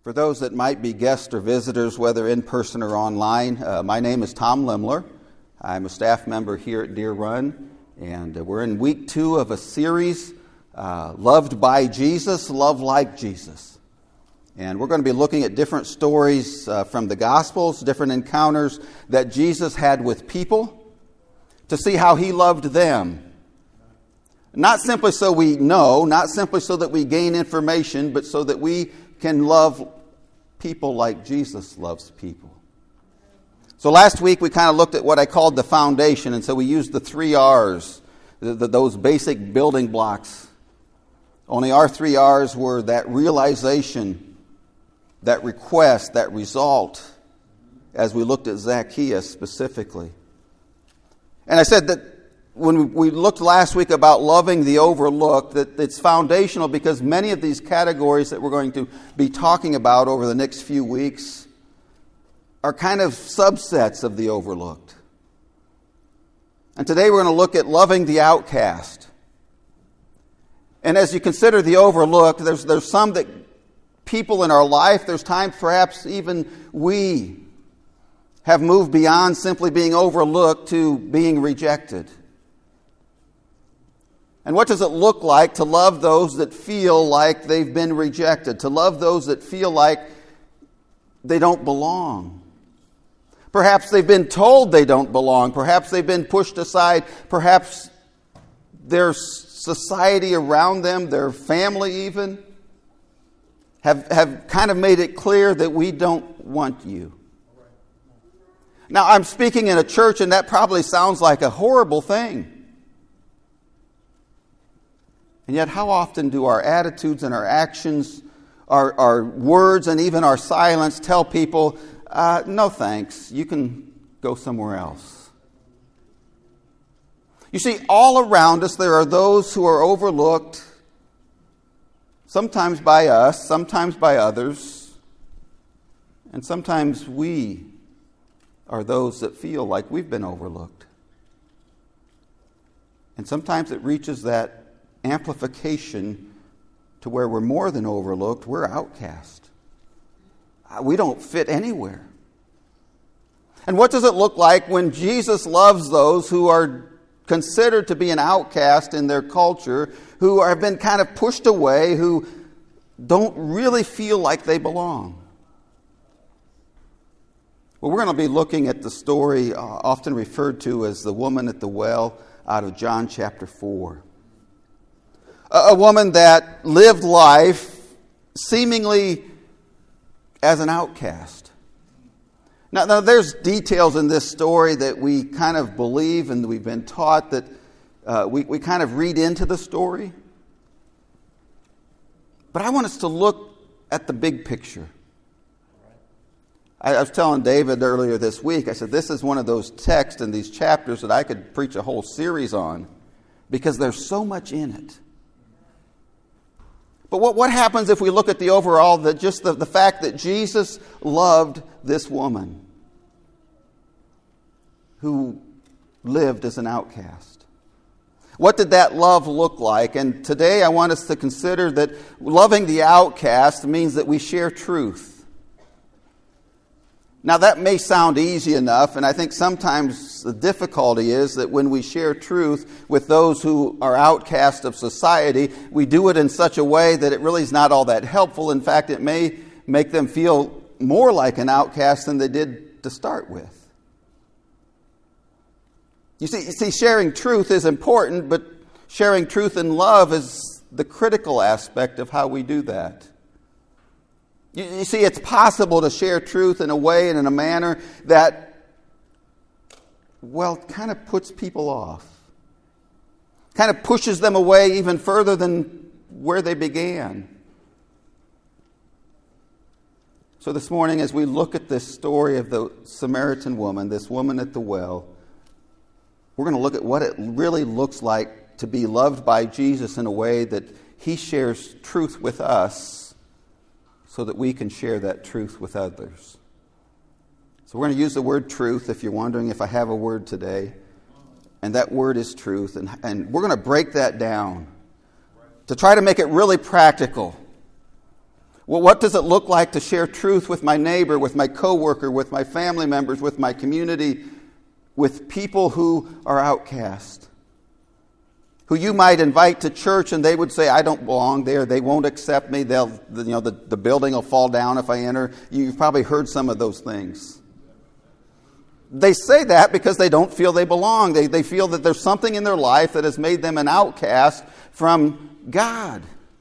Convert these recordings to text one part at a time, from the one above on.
For those that might be guests or visitors, whether in person or online, my name is Tom Limler. I'm a staff member here at Deer Run, and we're in week 2 of a series, Loved by Jesus, Love Like Jesus. And we're going to be looking at different stories from the Gospels, different encounters that Jesus had with people, to see how he loved them. Not simply so we know, not simply so that we gain information, but so that we can love people like Jesus loves people. So last week we kind of looked at what I called the foundation, and so we used the 3 R's, those basic building blocks. Only our 3 R's were that realization, that request, that result, as we looked at Zacchaeus specifically. And I said that when we looked last week about loving the overlooked, that it's foundational because many of these categories that we're going to be talking about over the next few weeks are kind of subsets of the overlooked. And today we're going to look at loving the outcast. And as you consider the overlooked, there's some that people in our life, there's times perhaps even we have moved beyond simply being overlooked to being rejected. And what does it look like to love those that feel like they've been rejected, to love those that feel like they don't belong? Perhaps they've been told they don't belong. Perhaps they've been pushed aside. Perhaps their society around them, their family even, have kind of made it clear that we don't want you. Now, I'm speaking in a church, and that probably sounds like a horrible thing. And yet, how often do our attitudes and our actions, our words and even our silence tell people, no thanks, you can go somewhere else? You see, all around us there are those who are overlooked, sometimes by us, sometimes by others, and sometimes we are those that feel like we've been overlooked. And sometimes it reaches that amplification to where we're more than overlooked, we're outcast. We don't fit anywhere. And what does it look like when Jesus loves those who are considered to be an outcast in their culture, who have been kind of pushed away, who don't really feel like they belong? Well, we're going to be looking at the story often referred to as the woman at the well out of John chapter 4. A woman that lived life seemingly as an outcast. Now, there's details in this story that we kind of believe and we've been taught that we kind of read into the story. But I want us to look at the big picture. I was telling David earlier this week, I said, this is one of those texts in these chapters that I could preach a whole series on because there's so much in it. But what happens if we look at the overall, the fact that Jesus loved this woman who lived as an outcast? What did that love look like? And today I want us to consider that loving the outcast means that we share truth. Now that may sound easy enough, and I think sometimes the difficulty is that when we share truth with those who are outcast of society, we do it in such a way that it really is not all that helpful. In fact, it may make them feel more like an outcast than they did to start with. You see, sharing truth is important, but sharing truth in love is the critical aspect of how we do that. You see, it's possible to share truth in a way and in a manner that, well, kind of puts people off. Kind of pushes them away even further than where they began. So this morning, as we look at this story of the Samaritan woman, this woman at the well, we're going to look at what it really looks like to be loved by Jesus in a way that he shares truth with us, so that we can share that truth with others. So we're going to use the word truth, if you're wondering if I have a word today. And that word is truth. And we're going to break that down to try to make it really practical. Well, what does it look like to share truth with my neighbor, with my coworker, with my family members, with my community, with people who are outcast? Who you might invite to church and they would say, I don't belong there. They won't accept me. The building will fall down if I enter. You've probably heard some of those things. They say that because they don't feel they belong. They feel that there's something in their life that has made them an outcast from God.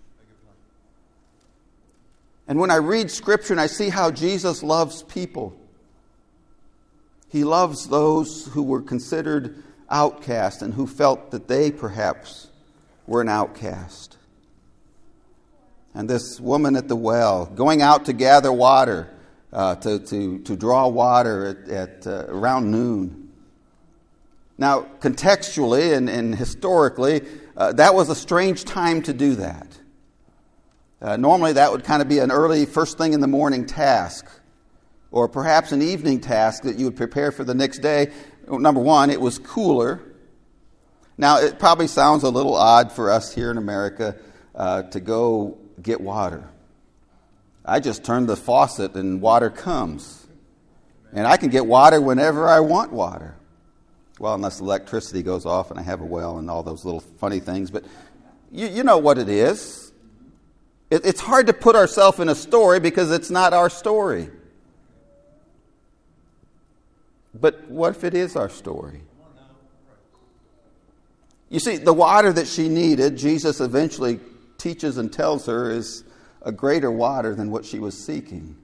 And when I read Scripture and I see how Jesus loves people, He loves those who were considered outcast and who felt that they perhaps were an outcast. And this woman at the well, going out to gather water, to draw water at around noon. Now, contextually and historically, that was a strange time to do that. Normally that would kind of be an early, first thing in the morning task, or perhaps an evening task that you would prepare for the next day. Number one, it was cooler. Now, it probably sounds a little odd for us here in America to go get water. I just turn the faucet and water comes. And I can get water whenever I want water. Well, unless electricity goes off and I have a well and all those little funny things. But you know what it is. It's hard to put ourselves in a story because it's not our story. But what if it is our story? You see, the water that she needed, Jesus eventually teaches and tells her, is a greater water than what she was seeking.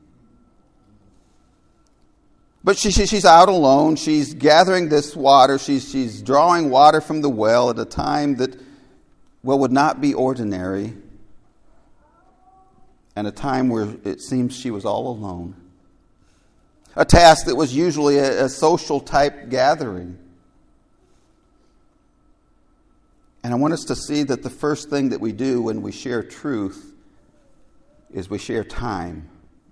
But she's out alone. She's gathering this water. She's drawing water from the well at a time that, would not be ordinary. And a time where it seems she was all alone. A task that was usually a social type gathering. And I want us to see that the first thing that we do when we share truth is we share time.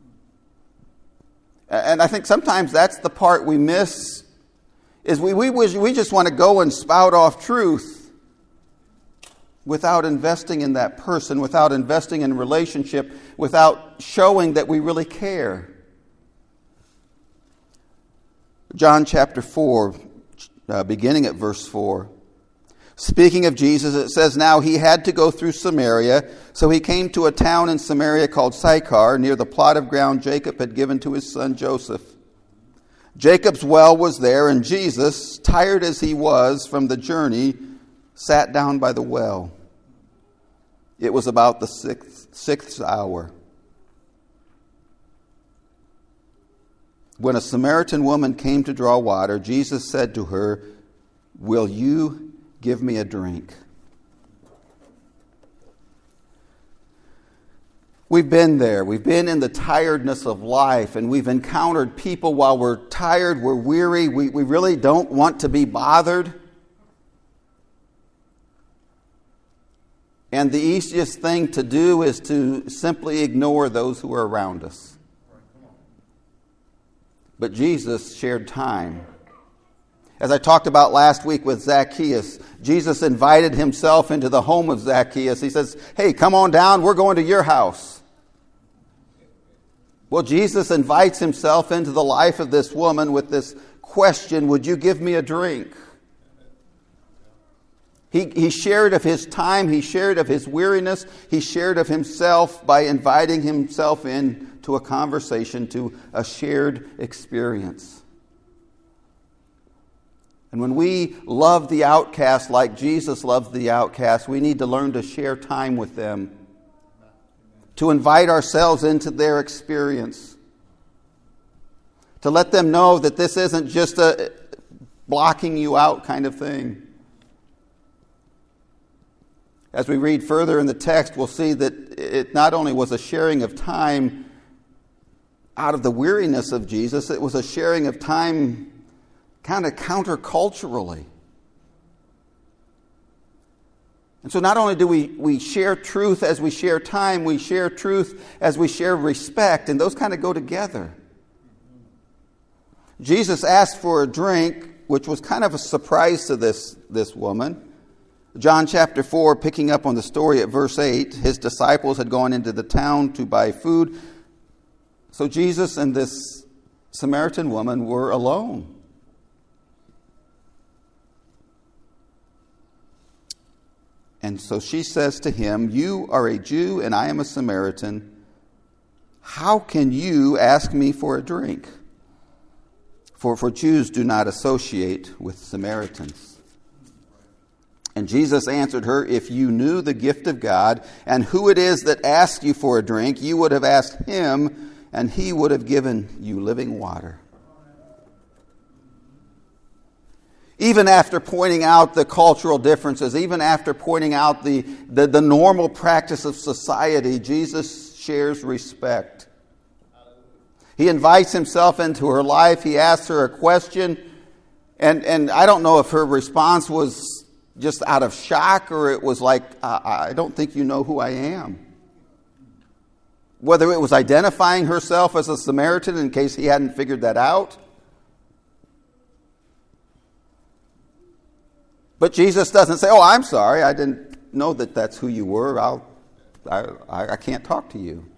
And I think sometimes that's the part we miss, is we just want to go and spout off truth without investing in that person, without investing in relationship, without showing that we really care. John chapter 4, beginning at verse 4. Speaking of Jesus, it says, Now he had to go through Samaria, so he came to a town in Samaria called Sychar, near the plot of ground Jacob had given to his son Joseph. Jacob's well was there, and Jesus, tired as he was from the journey, sat down by the well. It was about the sixth hour. When a Samaritan woman came to draw water, Jesus said to her, Will you give me a drink? We've been there. We've been in the tiredness of life, and we've encountered people while we're tired, we're weary, we really don't want to be bothered. And the easiest thing to do is to simply ignore those who are around us. But Jesus shared time. As I talked about last week with Zacchaeus, Jesus invited himself into the home of Zacchaeus. He says, Hey, come on down, we're going to your house. Well, Jesus invites himself into the life of this woman with this question, would you give me a drink? He shared of his time, he shared of his weariness, he shared of himself by inviting himself into a conversation, to a shared experience. And when we love the outcast like Jesus loved the outcast, we need to learn to share time with them, to invite ourselves into their experience, to let them know that this isn't just a blocking you out kind of thing. As we read further in the text, we'll see that it not only was a sharing of time out of the weariness of Jesus, it was a sharing of time kind of counterculturally. And so not only do we share truth as we share time, we share truth as we share respect, and those kind of go together. Jesus asked for a drink, which was kind of a surprise to this woman. John chapter 4, picking up on the story at verse 8, his disciples had gone into the town to buy food. So Jesus and this Samaritan woman were alone. And so she says to him, "You are a Jew and I am a Samaritan. How can you ask me for a drink?" For Jews do not associate with Samaritans. And Jesus answered her, "If you knew the gift of God and who it is that asks you for a drink, you would have asked him, and he would have given you living water." Even after pointing out the cultural differences, even after pointing out the normal practice of society, Jesus shares respect. He invites himself into her life. He asks her a question. And I don't know if her response was just out of shock or it was like, I don't think you know who I am. Whether it was identifying herself as a Samaritan in case he hadn't figured that out. But Jesus doesn't say, "Oh, I'm sorry, I didn't know that that's who you were. I can't talk to you."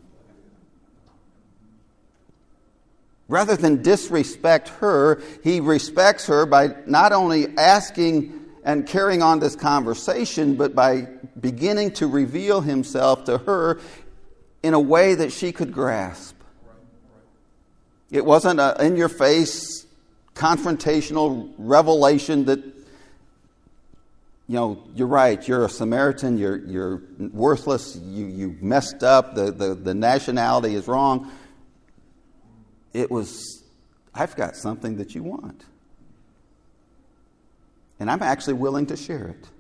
Rather than disrespect her, he respects her by not only asking and carrying on this conversation, but by beginning to reveal himself to her in a way that she could grasp. It wasn't an in-your-face, confrontational revelation that, you're right, you're a Samaritan, you're worthless, you messed up, the nationality is wrong. It was, I've got something that you want. And I'm actually willing to share it.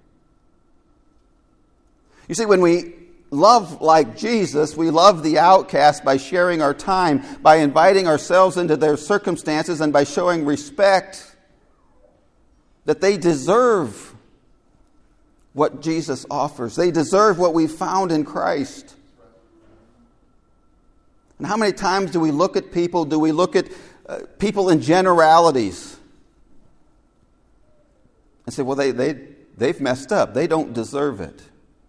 You see, when we love like Jesus, we love the outcast by sharing our time, by inviting ourselves into their circumstances, and by showing respect that they deserve what Jesus offers. They deserve what we found in Christ. And how many times do we look at people? Do we look at people in generalities and say, well, they've messed up. They don't deserve it.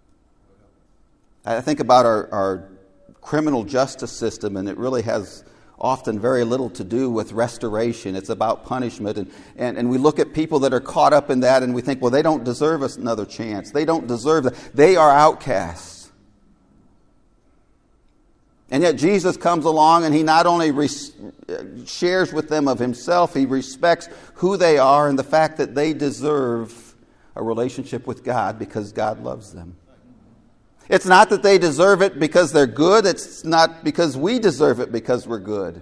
I think about our criminal justice system, and it really has often very little to do with restoration. It's about punishment. And we look at people that are caught up in that, and we think, well, they don't deserve another chance. They don't deserve that. They are outcasts. And yet Jesus comes along and he not only shares with them of himself, he respects who they are and the fact that they deserve a relationship with God because God loves them. It's not that they deserve it because they're good. It's not because we deserve it because we're good.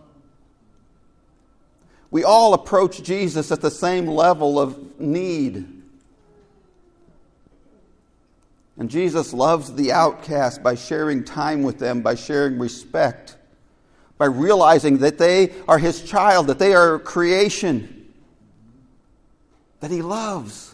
We all approach Jesus at the same level of need. And Jesus loves the outcast by sharing time with them, by sharing respect, by realizing that they are his child, that they are creation, that he loves.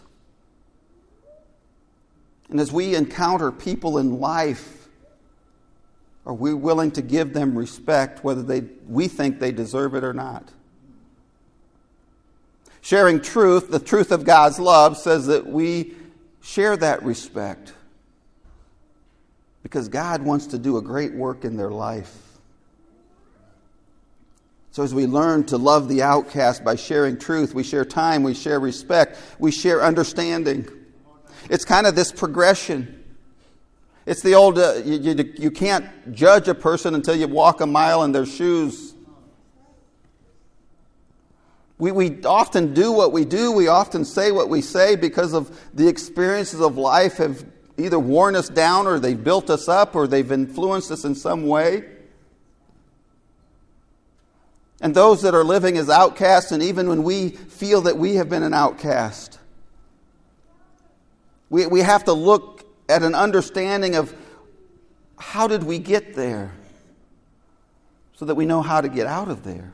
And as we encounter people in life, are we willing to give them respect whether we think they deserve it or not? Sharing truth, the truth of God's love, says that we share that respect. Because God wants to do a great work in their life. So as we learn to love the outcast by sharing truth, we share time, we share respect, we share understanding. It's kind of this progression. It's the old, you can't judge a person until you walk a mile in their shoes. We often do what we do, we often say what we say because of the experiences of life have either worn us down or they've built us up or they've influenced us in some way. And those that are living as outcasts, and even when we feel that we have been an outcast, we have to look at an understanding of how did we get there so that we know how to get out of there.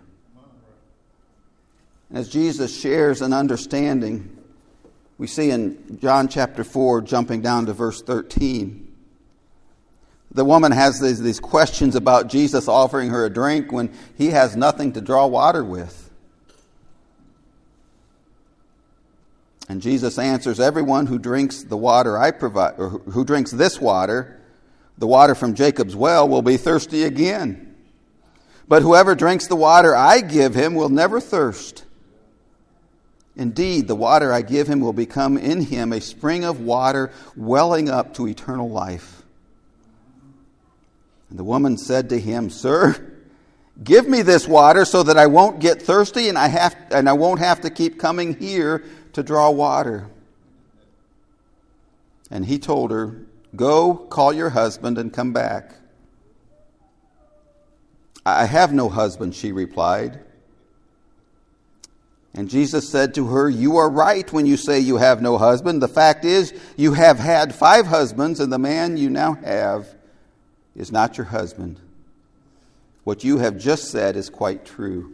And as Jesus shares an understanding, we see in John chapter 4, jumping down to verse 13, the woman has these questions about Jesus offering her a drink when he has nothing to draw water with. And Jesus answers, everyone who drinks the water I provide, or who drinks this water, the water from Jacob's well, will be thirsty again. But whoever drinks the water I give him will never thirst. Indeed, the water I give him will become in him a spring of water welling up to eternal life. And the woman said to him, Sir, give me this water so that I won't get thirsty and I won't have to keep coming here to draw water. And he told her, Go, call your husband and come back. I have no husband, she replied. And Jesus said to her, You are right when you say you have no husband. The fact is, you have had 5 husbands, and the man you now have is not your husband. What you have just said is quite true.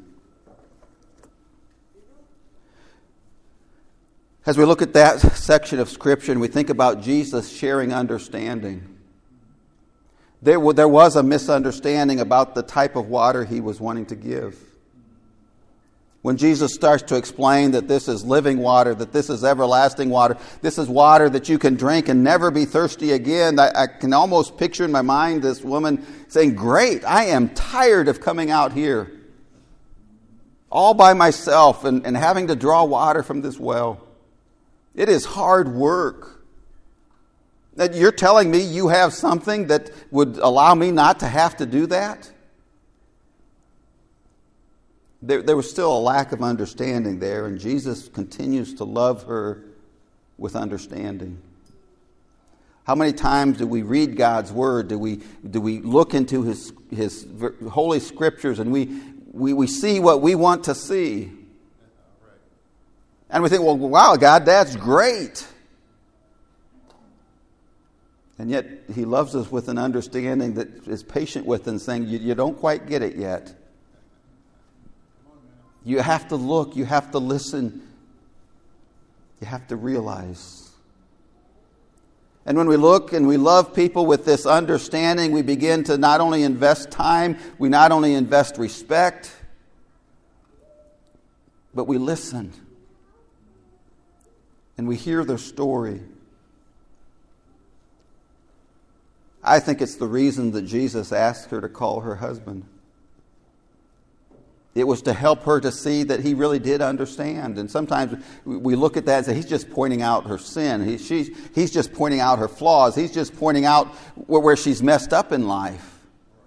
As we look at that section of Scripture and we think about Jesus sharing understanding, there was a misunderstanding about the type of water he was wanting to give. When Jesus starts to explain that this is living water, that this is everlasting water, this is water that you can drink and never be thirsty again, I can almost picture in my mind this woman saying, Great, I am tired of coming out here all by myself and having to draw water from this well. It is hard work. That you're telling me you have something that would allow me not to have to do that? There was still a lack of understanding there, and Jesus continues to love her with understanding. How many times do we read God's Word? Do we look into His Holy Scriptures and we see what we want to see? And we think, well, wow, God, that's great. And yet He loves us with an understanding that is patient with us, saying, you don't quite get it yet. You have to look, you have to listen, you have to realize. And when we look and we love people with this understanding, we begin to not only invest time, we not only invest respect, but we listen. And we hear their story. I think it's the reason that Jesus asked her to call her husband. It was to help her to see that he really did understand. And sometimes we look at that and say, he's just pointing out her sin. He's just pointing out her flaws. He's just pointing out where she's messed up in life.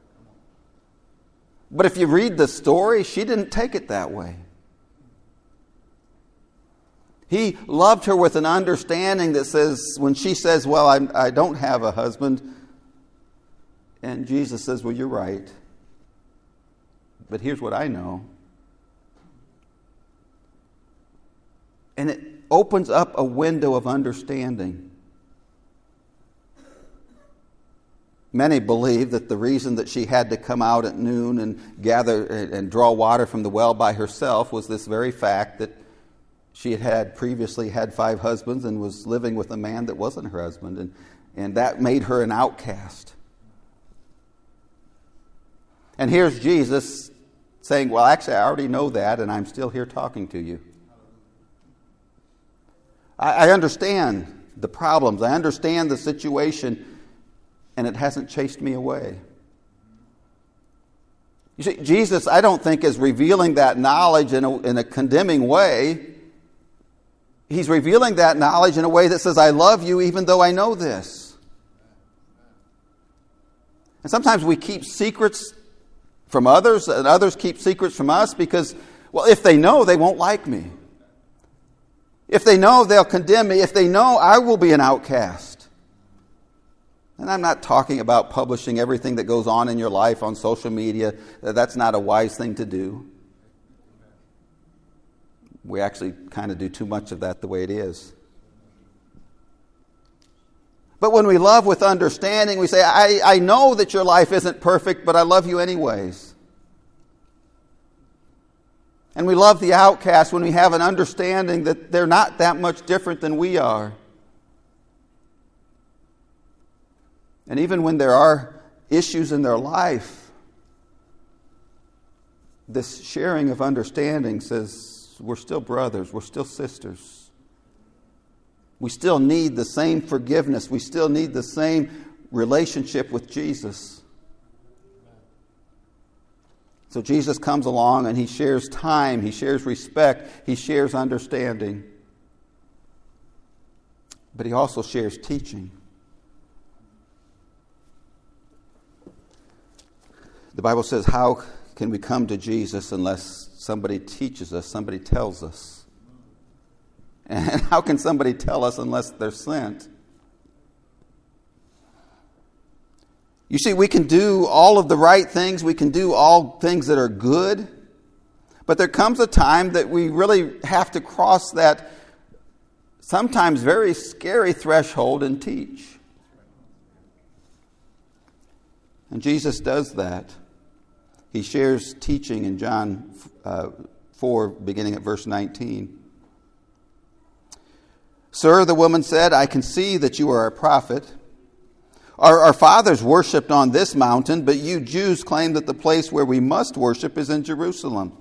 But if you read the story, she didn't take it that way. He loved her with an understanding that says, when she says, well, I don't have a husband, and Jesus says, well, you're right. But here's what I know. And it opens up a window of understanding. Many believe that the reason that she had to come out at noon and gather and draw water from the well by herself was this very fact that she had previously had 5 husbands and was living with a man that wasn't her husband. And that made her an outcast. And here's Jesus saying, well, actually, I already know that, and I'm still here talking to you. I understand the problems. I understand the situation, and it hasn't chased me away. You see, Jesus, I don't think, is revealing that knowledge in a condemning way. He's revealing that knowledge in a way that says, I love you even though I know this. And sometimes we keep secrets from others, and others keep secrets from us because, well, if they know, they won't like me. If they know, they'll condemn me. If they know, I will be an outcast. And I'm not talking about publishing everything that goes on in your life on social media. That's not a wise thing to do. We actually kind of do too much of that the way it is. But when we love with understanding, we say, I know that your life isn't perfect, but I love you anyways. And we love the outcast when we have an understanding that they're not that much different than we are. And even when there are issues in their life, this sharing of understanding says, we're still brothers, we're still sisters. We still need the same forgiveness. We still need the same relationship with Jesus. So Jesus comes along and he shares time, he shares respect, he shares understanding. But he also shares teaching. The Bible says, how can we come to Jesus unless somebody teaches us, somebody tells us? And how can somebody tell us unless they're sent? You see, we can do all of the right things. We can do all things that are good. But there comes a time that we really have to cross that sometimes very scary threshold and teach. And Jesus does that. He shares teaching in John 4, beginning at verse 19. Sir, the woman said, I can see that you are a prophet. Our fathers worshipped on this mountain, but you Jews claim that the place where we must worship is in Jerusalem.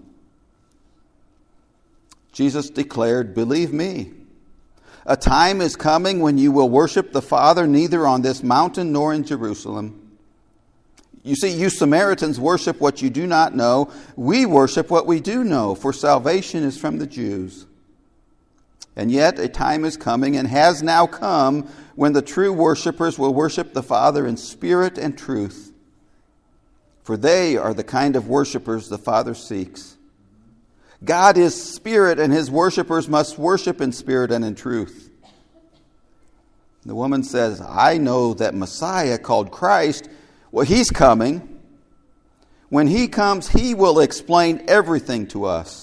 Jesus declared, believe me, a time is coming when you will worship the Father neither on this mountain nor in Jerusalem. You see, you Samaritans worship what you do not know. We worship what we do know, for salvation is from the Jews. And yet a time is coming and has now come when the true worshipers will worship the Father in spirit and truth. For they are the kind of worshipers the Father seeks. God is spirit, and his worshipers must worship in spirit and in truth. The woman says, I know that Messiah, called Christ, well, he's coming. When he comes, he will explain everything to us.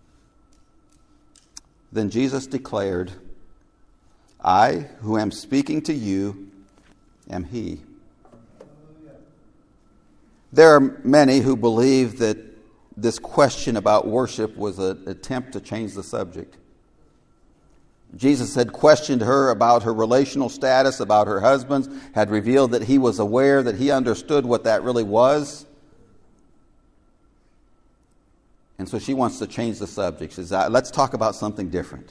Then Jesus declared, I, who am speaking to you, am he. There are many who believe that this question about worship was an attempt to change the subject. Jesus had questioned her about her relational status, about her husband, had revealed that he was aware, that he understood what that really was. And so she wants to change the subject. She says, let's talk about something different.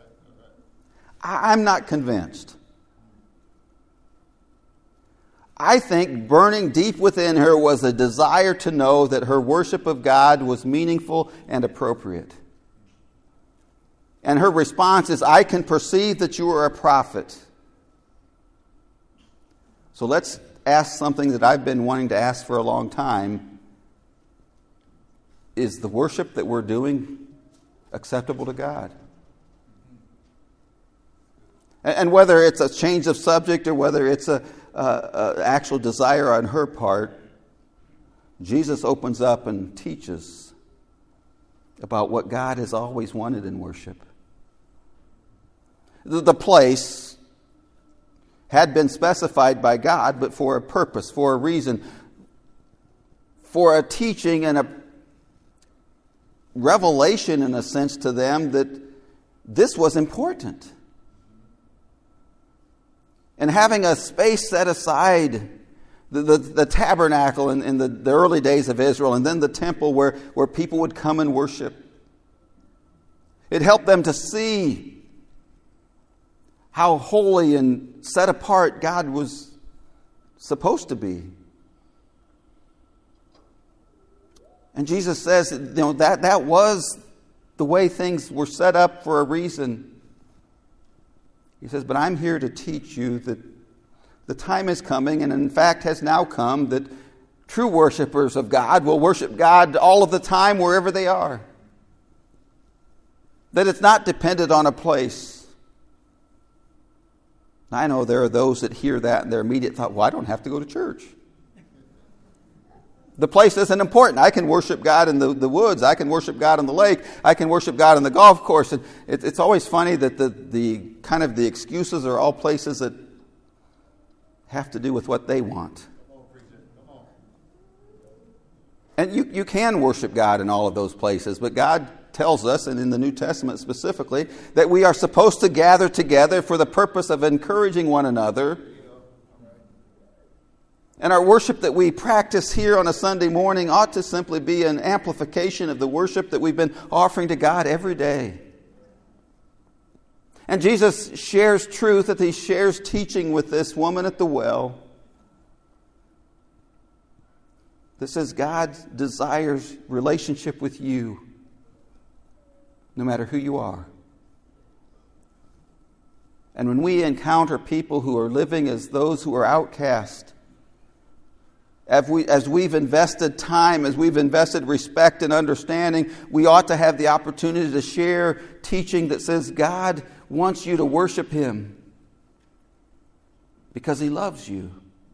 I'm not convinced. I think burning deep within her was a desire to know that her worship of God was meaningful and appropriate. And her response is, I can perceive that you are a prophet. So let's ask something that I've been wanting to ask for a long time. Is the worship that we're doing acceptable to God? And whether it's a change of subject or whether it's a actual desire on her part, Jesus opens up and teaches about what God has always wanted in worship. The place had been specified by God, but for a purpose, for a reason, for a teaching and a revelation, in a sense, to them that this was important. And having a space set aside, the tabernacle in the early days of Israel, and then the temple where people would come and worship. It helped them to see how holy and set apart God was supposed to be. And Jesus says, that was the way things were set up for a reason. He says, but I'm here to teach you that the time is coming, and in fact has now come, that true worshipers of God will worship God all of the time wherever they are. That it's not dependent on a place. I know there are those that hear that and their immediate thought, well, I don't have to go to church. The place isn't important. I can worship God in the woods. I can worship God on the lake. I can worship God on the golf course. And it's always funny that the excuses are all places that have to do with what they want. And you can worship God in all of those places, but God tells us, and in the New Testament specifically, that we are supposed to gather together for the purpose of encouraging one another. And our worship that we practice here on a Sunday morning ought to simply be an amplification of the worship that we've been offering to God every day. And Jesus shares truth, that he shares teaching with this woman at the well. That says God desires relationship with you, no matter who you are. And when we encounter people who are living as those who are outcast, as we've invested time, as we've invested respect and understanding, we ought to have the opportunity to share teaching that says God wants you to worship him because he loves you.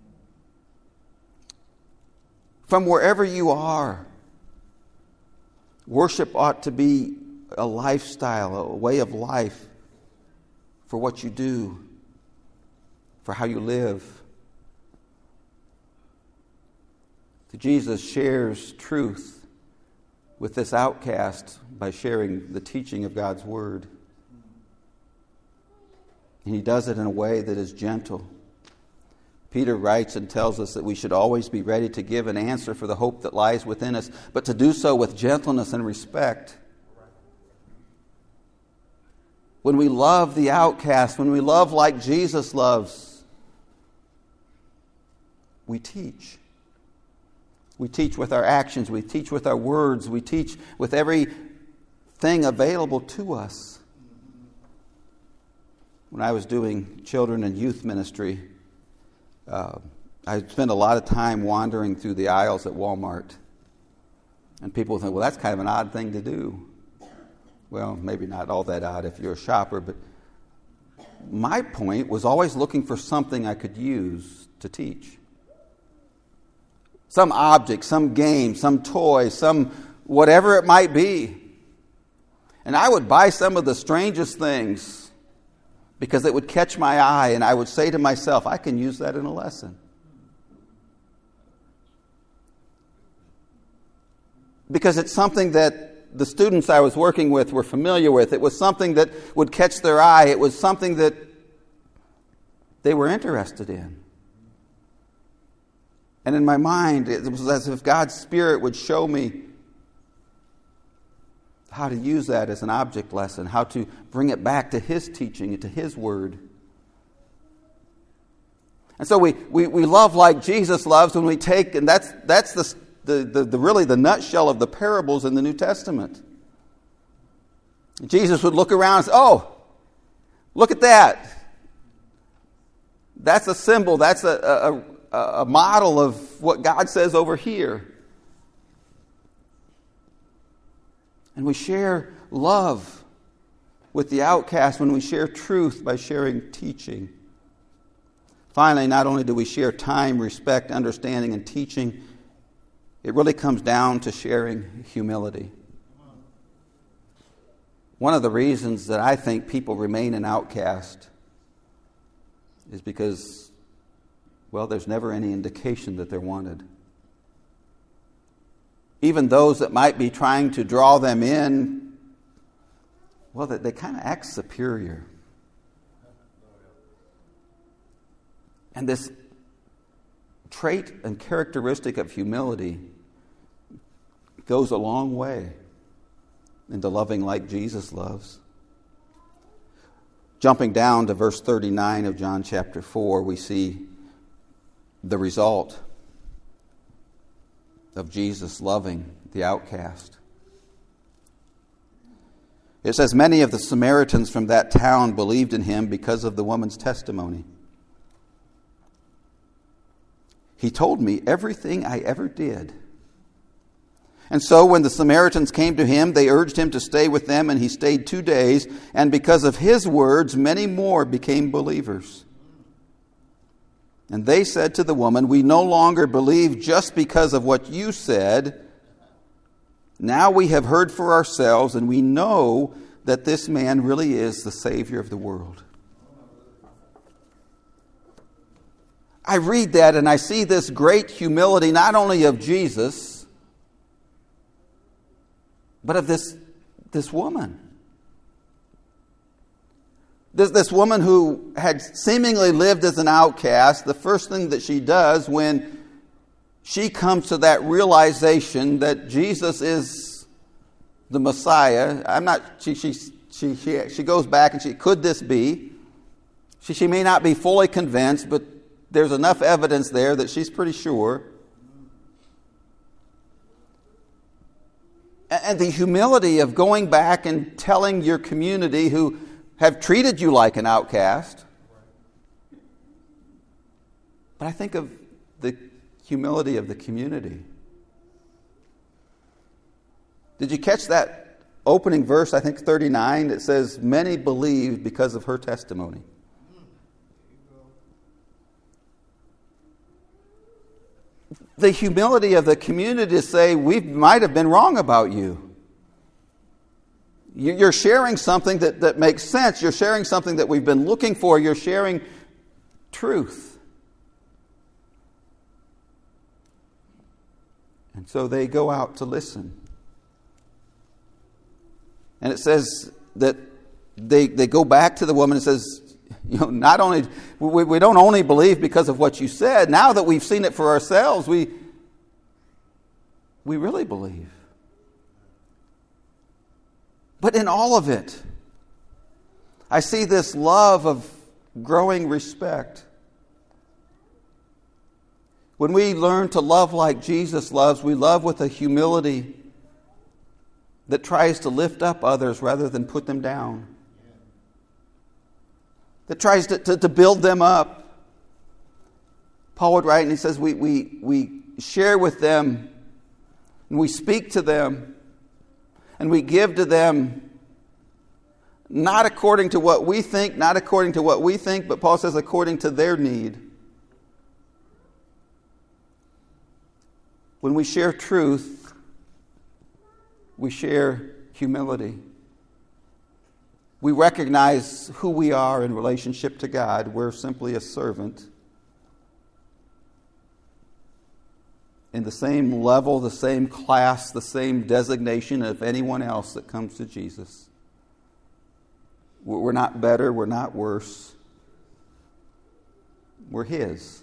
From wherever you are, worship ought to be a lifestyle, a way of life for what you do, for how you live. Jesus shares truth with this outcast by sharing the teaching of God's Word. And he does it in a way that is gentle. Peter writes and tells us that we should always be ready to give an answer for the hope that lies within us, but to do so with gentleness and respect. When we love the outcast, when we love like Jesus loves, we teach. We teach with our actions. We teach with our words. We teach with everything available to us. When I was doing children and youth ministry, I spent a lot of time wandering through the aisles at Walmart. And people think, well, that's kind of an odd thing to do. Well, maybe not all that odd if you're a shopper, but my point was always looking for something I could use to teach. Some object, some game, some toy, some whatever it might be. And I would buy some of the strangest things because it would catch my eye, and I would say to myself, I can use that in a lesson. Because it's something that the students I was working with were familiar with. It was something that would catch their eye. It was something that they were interested in. And in my mind, it was as if God's Spirit would show me how to use that as an object lesson, how to bring it back to his teaching and to his word. And so we love like Jesus loves when we take, and that's the really the nutshell of the parables in the New Testament. Jesus would look around and say, oh, look at that. That's a symbol. That's a model of what God says over here. And we share love with the outcast when we share truth by sharing teaching. Finally, not only do we share time, respect, understanding, and teaching, it really comes down to sharing humility. One of the reasons that I think people remain an outcast is because, well, there's never any indication that they're wanted. Even those that might be trying to draw them in, well, they kind of act superior. And this trait and characteristic of humility goes a long way into loving like Jesus loves. Jumping down to verse 39 of John chapter 4, we see the result of Jesus loving the outcast. It says, many of the Samaritans from that town believed in him because of the woman's testimony. He told me everything I ever did. And so when the Samaritans came to him, they urged him to stay with them, and he stayed 2 days. And because of his words, many more became believers. And they said to the woman, we no longer believe just because of what you said. Now we have heard for ourselves, and we know that this man really is the Savior of the world. I read that and I see this great humility, not only of Jesus, but of this woman. This woman who had seemingly lived as an outcast, the first thing that she does when she comes to that realization that Jesus is the Messiah, she she goes back and could this be? She may not be fully convinced, but there's enough evidence there that she's pretty sure. And the humility of going back and telling your community who have treated you like an outcast. But I think of the humility of the community. Did you catch that opening verse, I think 39, that says, many believed because of her testimony? The humility of the community to say, we might have been wrong about you. You're sharing something that makes sense. You're sharing something that we've been looking for. You're sharing truth. And so they go out to listen. And it says that they go back to the woman and says, not only we don't only believe because of what you said. Now that we've seen it for ourselves, we really believe. But in all of it, I see this love of growing respect. When we learn to love like Jesus loves, we love with a humility that tries to lift up others rather than put them down. That tries to build them up. Paul would write and he says, we share with them and we speak to them and we give to them not according to what we think, but Paul says according to their need. When we share truth, we share humility. We recognize who we are in relationship to God. We're simply a servant. In the same level, the same class, the same designation of anyone else that comes to Jesus. We're not better, we're not worse. We're His.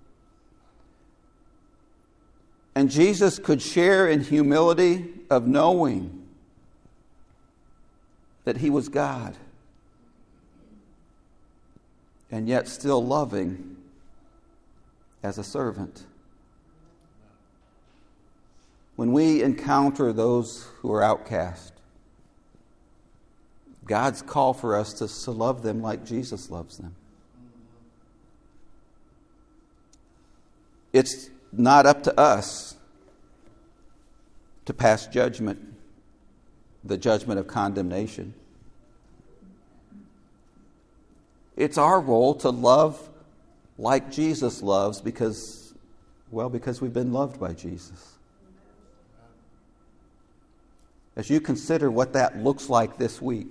And Jesus could share in humility of knowing that He was God, and yet still loving as a servant. When we encounter those who are outcast, God's call for us to love them like Jesus loves them. It's not up to us to pass judgment, the judgment of condemnation. It's our role to love like Jesus loves because we've been loved by Jesus. As you consider what that looks like this week,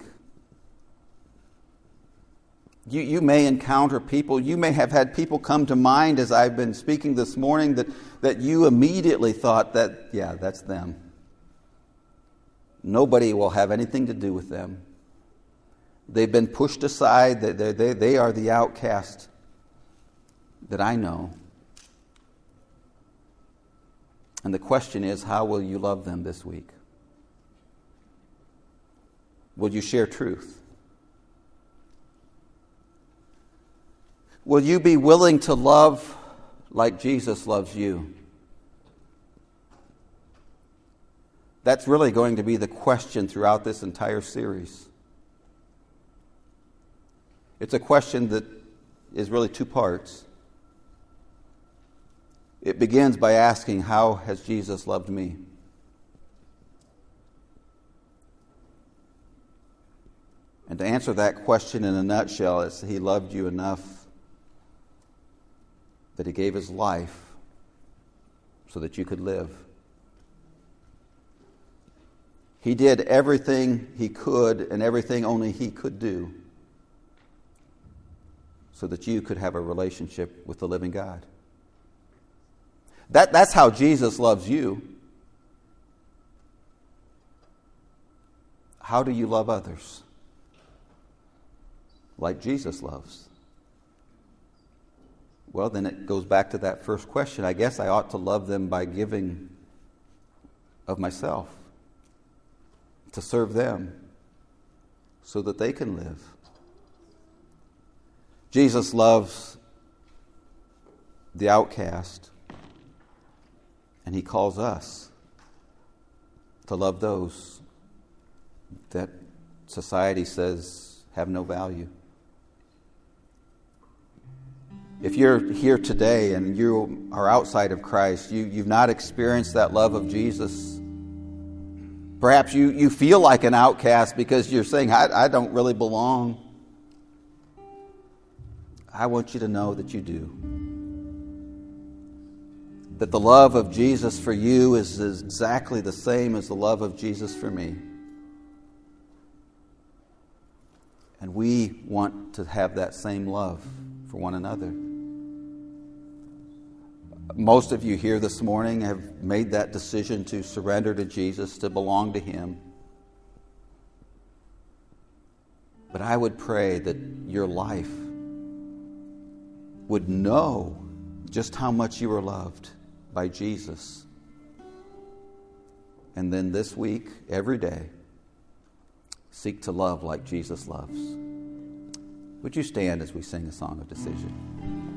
you may encounter people, you may have had people come to mind as I've been speaking this morning that you immediately thought that, yeah, that's them. Nobody will have anything to do with them. They've been pushed aside. They are the outcast that I know. And the question is, how will you love them this week? Will you share truth? Will you be willing to love like Jesus loves you? That's really going to be the question throughout this entire series. It's a question that is really two parts. It begins by asking, how has Jesus loved me? And to answer that question in a nutshell, it's He loved you enough that He gave His life so that you could live. He did everything He could and everything only He could do so that you could have a relationship with the living God. That's how Jesus loves you. How do you love others? Like Jesus loves. Well, then it goes back to that first question. I guess I ought to love them by giving of myself to serve them so that they can live. Jesus loves the outcast, and he calls us to love those that society says have no value. If you're here today and you are outside of Christ, you've not experienced that love of Jesus. Perhaps you feel like an outcast because you're saying, I don't really belong. I want you to know that you do. That the love of Jesus for you is exactly the same as the love of Jesus for me. And we want to have that same love for one another. Most of you here this morning have made that decision to surrender to Jesus, to belong to Him. But I would pray that your life would know just how much you are loved by Jesus. And then this week, every day, seek to love like Jesus loves. Would you stand as we sing a song of decision?